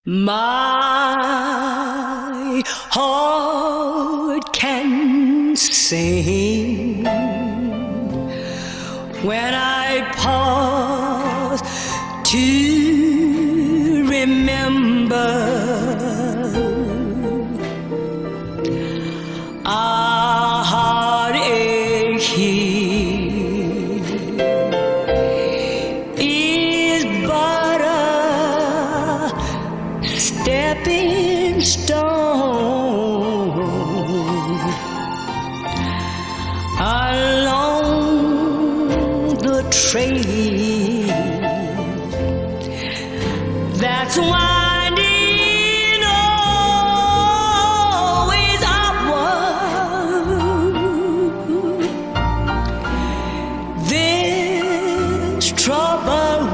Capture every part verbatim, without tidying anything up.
My heart can sing when I pause to remember our heartache here is but a stepping stone along the trail that's winding always upward. This troubled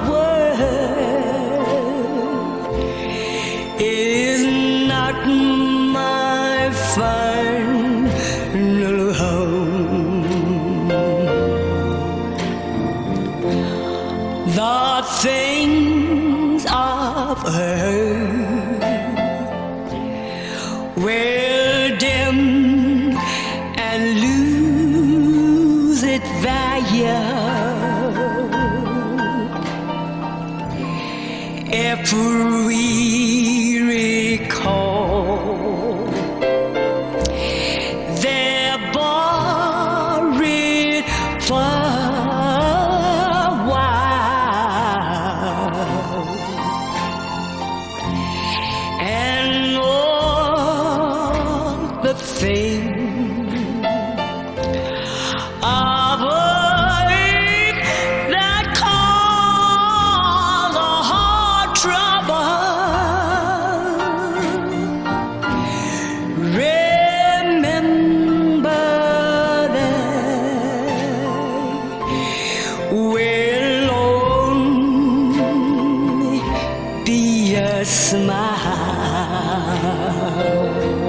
world is not my final home. The things I've heard will dim and lose its value if we recall they're borrowed for a while, and all the things of earth that cause a heart trouble, remember that will only be a smile.